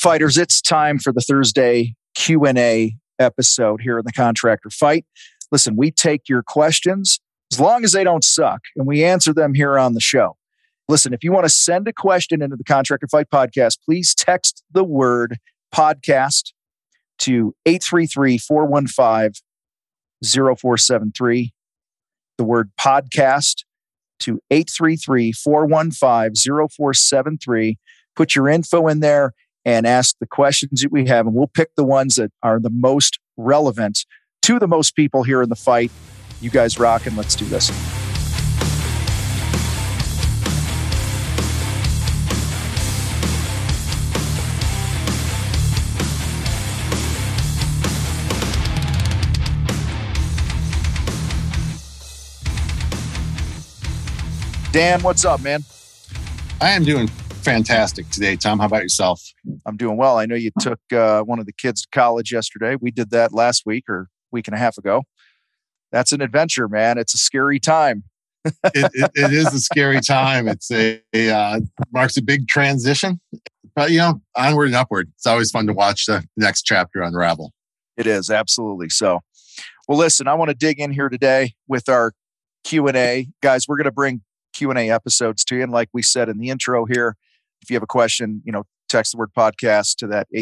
Fighters, it's time for the Thursday Q&A episode here in the Contractor Fight. Listen, we take your questions as long as they don't suck, and we answer them here on the show. Listen, if you want to send a question into the Contractor Fight podcast, please text the word podcast to 833-415-0473. The word podcast to 833-415-0473. Put your info in there and ask the questions that we have, and we'll pick the ones that are the most relevant to the most people here in the fight. You guys rock, and let's do this. Dan, what's up, man? I am doing fantastic today, Tom. How about yourself? I'm doing well. I know you took one of the kids to college yesterday. We did that last week or week and a half ago. That's an adventure, man. It's a scary time. It is a scary time. It's marks a big transition, but onward and upward. It's always fun to watch the next chapter unravel. It is, absolutely. So, well, listen, I want to dig in here today with our Q&A. Guys, we're going to bring Q&A episodes to you. And like we said in the intro here, if you have a question, text the word podcast to that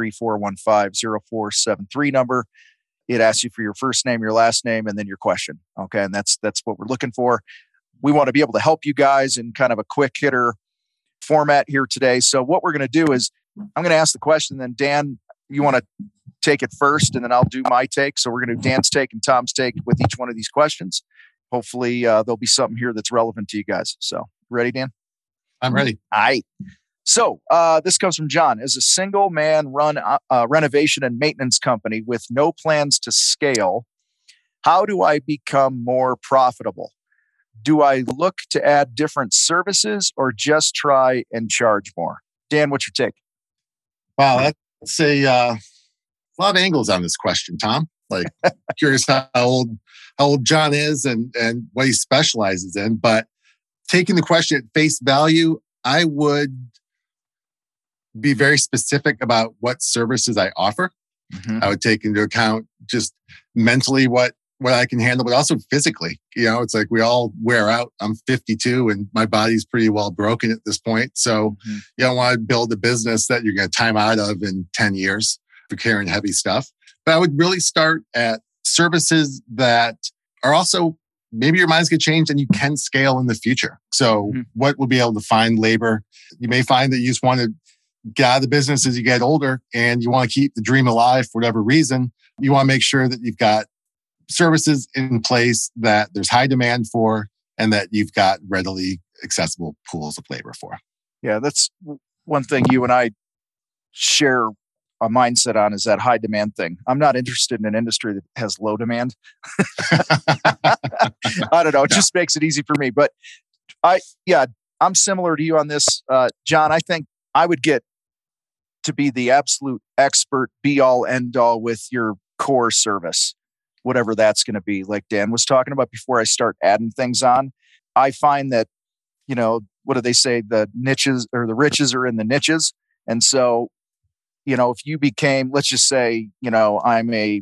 833-415-0473 number. It asks you for your first name, your last name, and then your question. Okay. And that's what we're looking for. We want to be able to help you guys in kind of a quick hitter format here today. So what we're going to do is I'm going to ask the question. Then Dan, you want to take it first, and then I'll do my take. So we're going to do Dan's take and Tom's take with each one of these questions. Hopefully there'll be something here that's relevant to you guys. So ready, Dan? I'm ready. All right. So this comes from John. As a single man run renovation and maintenance company with no plans to scale, how do I become more profitable? Do I look to add different services or just try and charge more? Dan, what's your take? Wow, that's a lot of angles on this question, Tom. Like, curious how old John is and what he specializes in. But taking the question at face value, I would be very specific about what services I offer. Mm-hmm. I would take into account just mentally what I can handle, but also physically. It's like we all wear out. I'm 52 and my body's pretty well broken at this point. So you don't want to build a business that you're going to time out of in 10 years for carrying heavy stuff. But I would really start at services that are also, maybe your mind's going to change and you can scale in the future. So what will be able to find labor? You may find that you just want to get out of the business as you get older and you want to keep the dream alive for whatever reason. You want to make sure that you've got services in place that there's high demand for and that you've got readily accessible pools of labor for. Yeah, that's one thing you and I share a mindset on, is that high demand thing. I'm not interested in an industry that has low demand. I don't know. It just makes it easy for me. But I'm similar to you on this. John, I think I would get to be the absolute expert, be all, end all with your core service, whatever that's going to be. Like Dan was talking about before I start adding things on, I find that, what do they say? The niches or the riches are in the niches. And so, if you became, let's just say, I'm going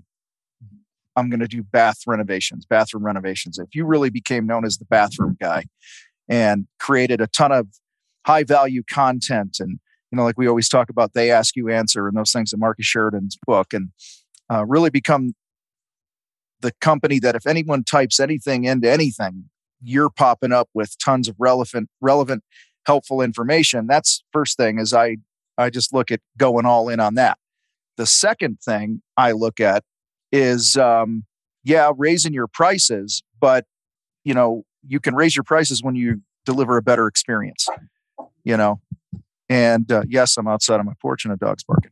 to do bathroom renovations. If you really became known as the bathroom guy and created a ton of high value content, and, like we always talk about, they ask you answer and those things in Marcus Sheridan's book, and really become the company that if anyone types anything into anything, you're popping up with tons of relevant, helpful information. That's first thing is I just look at going all in on that. The second thing I look at is, raising your prices, but, you can raise your prices when you deliver a better experience, and yes, I'm outside on my porch and a dog's barking.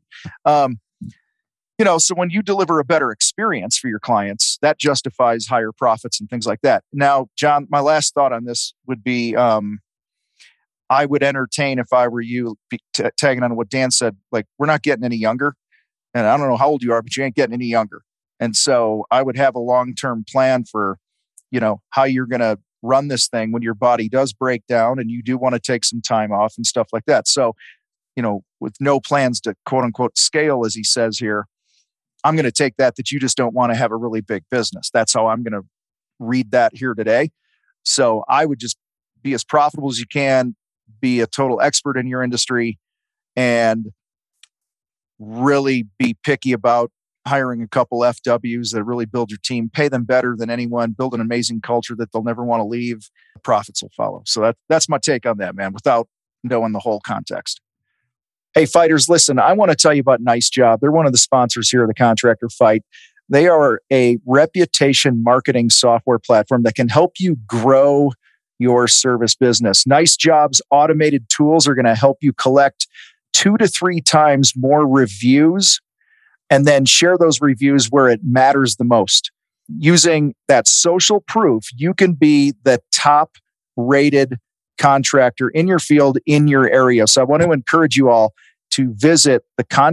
So when you deliver a better experience for your clients, that justifies higher profits and things like that. Now, John, my last thought on this would be, I would entertain, if I were you, tagging on what Dan said, like, we're not getting any younger. And I don't know how old you are, but you ain't getting any younger. And so I would have a long-term plan for, how you're going to run this thing when your body does break down and you do want to take some time off and stuff like that. So, with no plans to quote unquote scale, as he says here, I'm going to take that you just don't want to have a really big business. That's how I'm going to read that here today. So I would just be as profitable as you can, be a total expert in your industry, and really be picky about hiring a couple FWs that really build your team, pay them better than anyone, build an amazing culture that they'll never want to leave. Profits will follow. So that's my take on that, man, without knowing the whole context. Hey, fighters, listen, I want to tell you about Nice Job. They're one of the sponsors here of the Contractor Fight. They are a reputation marketing software platform that can help you grow your service business. Nice Job's automated tools are going to help you collect 2 to 3 times more reviews and then share those reviews where it matters the most. Using that social proof, you can be the top rated contractor in your field, in your area. So I want to encourage you all to visit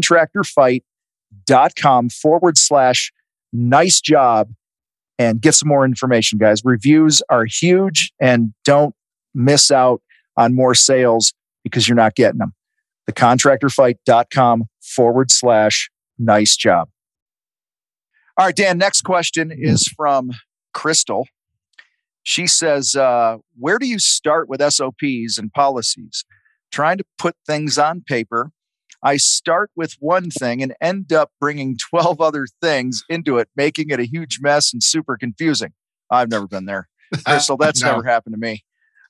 thecontractorfight.com/nice job and get some more information, guys. Reviews are huge, and don't miss out on more sales because you're not getting them. thecontractorfight.com/nice job. All right, Dan, next question is from Crystal. She says, where do you start with SOPs and policies? Trying to put things on paper, I start with one thing and end up bringing 12 other things into it, making it a huge mess and super confusing. I've never been there, Crystal. That's never happened to me.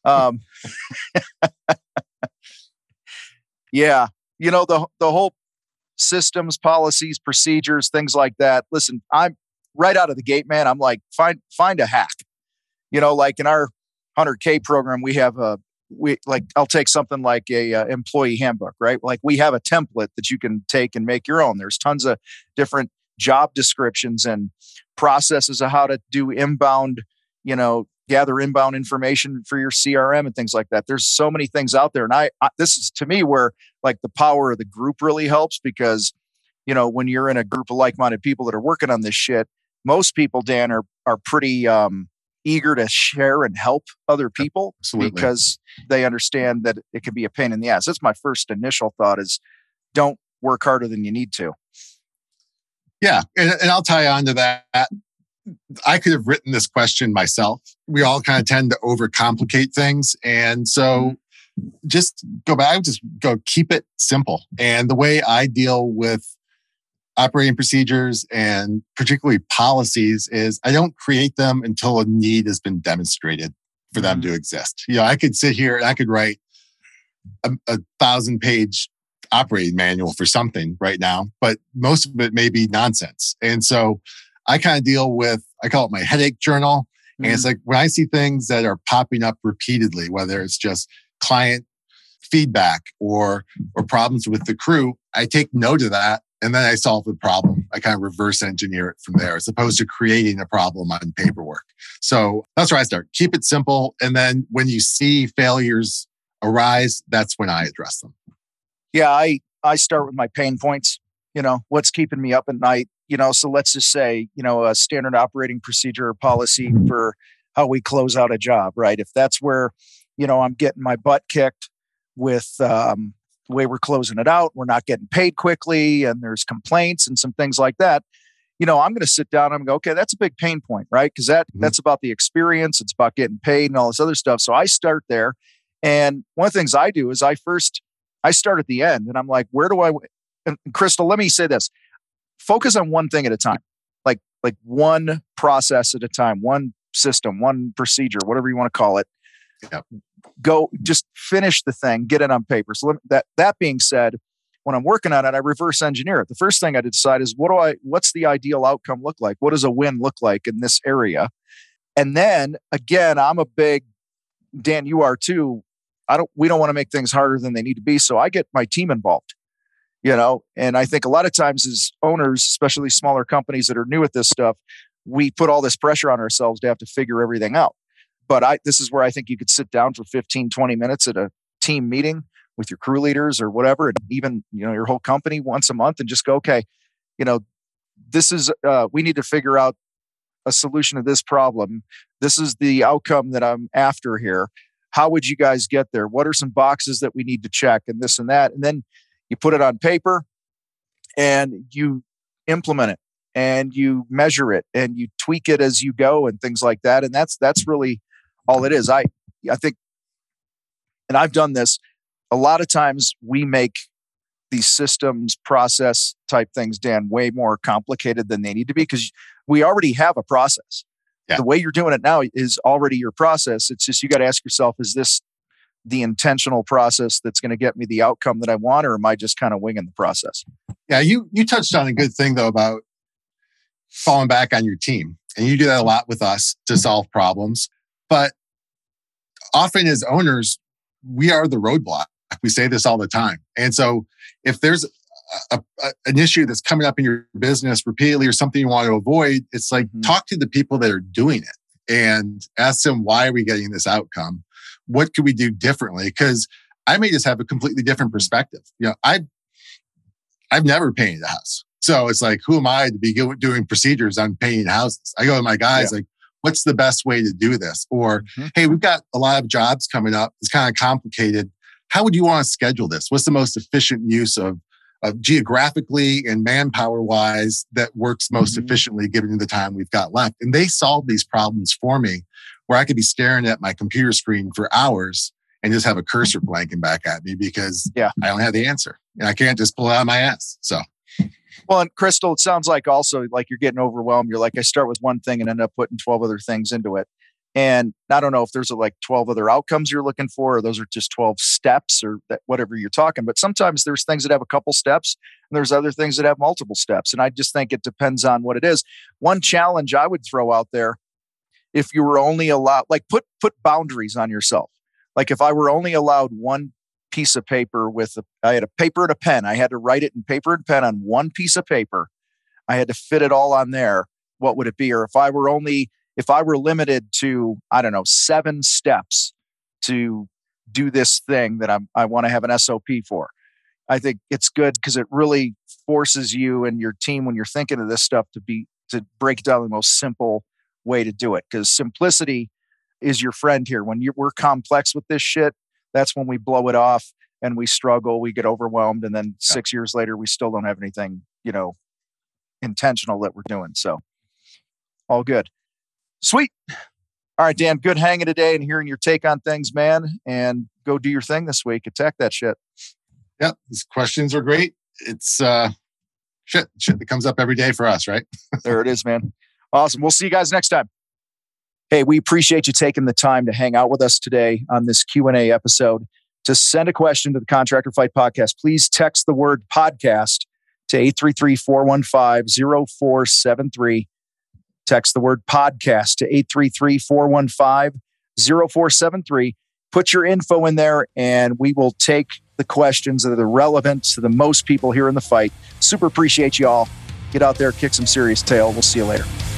Yeah. You know, the whole systems, policies, procedures, things like that. Listen, I'm right out of the gate, man. I'm like, find a hack. You know, like in our 100K program, we have I'll take something like a employee handbook, right? Like we have a template that you can take and make your own. There's tons of different job descriptions and processes of how to do inbound, gather inbound information for your CRM and things like that. There's so many things out there. And I this is to me where like the power of the group really helps, because, when you're in a group of like-minded people that are working on this shit, most people, Dan, are pretty eager to share and help other people. Absolutely. Because they understand that it can be a pain in the ass. That's my first initial thought is don't work harder than you need to. Yeah. And I'll tie on to that. I could have written this question myself. We all kind of tend to overcomplicate things. And so just keep it simple. And the way I deal with operating procedures and particularly policies is I don't create them until a need has been demonstrated for them to exist. I could sit here and I could write a 1,000-page operating manual for something right now, but most of it may be nonsense. And so I kind of deal with, I call it my headache journal. And it's like when I see things that are popping up repeatedly, whether it's just client feedback or problems with the crew, I take note of that. And then I solve the problem. I kind of reverse engineer it from there, as opposed to creating a problem on paperwork. So that's where I start. Keep it simple. And then when you see failures arise, that's when I address them. Yeah, I start with my pain points. What's keeping me up at night? So let's just say, a standard operating procedure or policy for how we close out a job, right? If that's where, I'm getting my butt kicked with the way we're closing it out, we're not getting paid quickly, and there's complaints and some things like that, I'm going to sit down and go, okay, that's a big pain point, right? Because that's about the experience. It's about getting paid and all this other stuff. So I start there. And one of the things I do is I start at the end, and I'm like, and Crystal, let me say this. Focus on one thing at a time, like one process at a time, one system, one procedure, whatever you want to call it. Yep. Go just finish the thing, get it on paper. So that being said, when I'm working on it, I reverse engineer it. The first thing I decide is what's the ideal outcome look like? What does a win look like in this area? And then again, I'm a big, Dan, you are too. We don't want to make things harder than they need to be. So I get my team involved, and I think a lot of times as owners, especially smaller companies that are new at this stuff, we put all this pressure on ourselves to have to figure everything out. But this is where I think you could sit down for 15, 20 minutes at a team meeting with your crew leaders or whatever, and even, your whole company once a month, and just go, okay, this is, we need to figure out a solution to this problem. This is the outcome that I'm after here. How would you guys get there? What are some boxes that we need to check, and this and that? And then, You put it on paper and you implement it and you measure it and you tweak it as you go and things like that. And that's really all it is. I think, and I've done this a lot of times, we make these systems process type things, Dan, way more complicated than they need to be because we already have a process. Yeah. The way you're doing it now is already your process. It's just, you got to ask yourself, is this the intentional process that's going to get me the outcome that I want, or am I just kind of winging the process? Yeah, you touched on a good thing though about falling back on your team. And you do that a lot with us to solve problems. But often as owners, we are the roadblock. We say this all the time. And so if there's an issue that's coming up in your business repeatedly or something you want to avoid, it's like talk to the people that are doing it and ask them, why are we getting this outcome? What could we do differently? Because I may just have a completely different perspective. I've never painted a house. So it's like, who am I to be doing procedures on painting houses? I go to my guys like, what's the best way to do this? Or, hey, we've got a lot of jobs coming up. It's kind of complicated. How would you want to schedule this? What's the most efficient use of geographically and manpower wise that works most efficiently given the time we've got left? And they solve these problems for me where I could be staring at my computer screen for hours and just have a cursor blanking back at me because I don't have the answer. And I can't just pull it out of my ass. So. Well, and Crystal, it sounds like also like you're getting overwhelmed. You're like, I start with one thing and end up putting 12 other things into it. And I don't know if there's like 12 other outcomes you're looking for, or those are just 12 steps or whatever you're talking. But sometimes there's things that have a couple steps and there's other things that have multiple steps. And I just think it depends on what it is. One challenge I would throw out there, if you were only allowed, like put boundaries on yourself. Like if I were only allowed one piece of paper I had a paper and a pen. I had to write it in paper and pen on one piece of paper. I had to fit it all on there. What would it be? Or if I were limited to, 7 steps to do this thing that I want to have an SOP for, I think it's good because it really forces you and your team when you're thinking of this stuff to break it down the most simple way to do it. Because simplicity is your friend here. When we're complex with this shit, that's when we blow it off and we struggle, we get overwhelmed. And then 6 years later, we still don't have anything, intentional that we're doing. So all good. Sweet. All right, Dan, good hanging today and hearing your take on things, man. And go do your thing this week. Attack that shit. Yep. These questions are great. It's shit that comes up every day for us, right? There it is, man. Awesome. We'll see you guys next time. Hey, we appreciate you taking the time to hang out with us today on this Q&A episode. To send a question to the Contractor Fight Podcast, please text the word podcast to 833-415-0473. Text the word podcast to 833-415-0473. Put your info in there and we will take the questions that are relevant to the most people here in the fight. Super appreciate you all. Get out there, kick some serious tail. We'll see you later.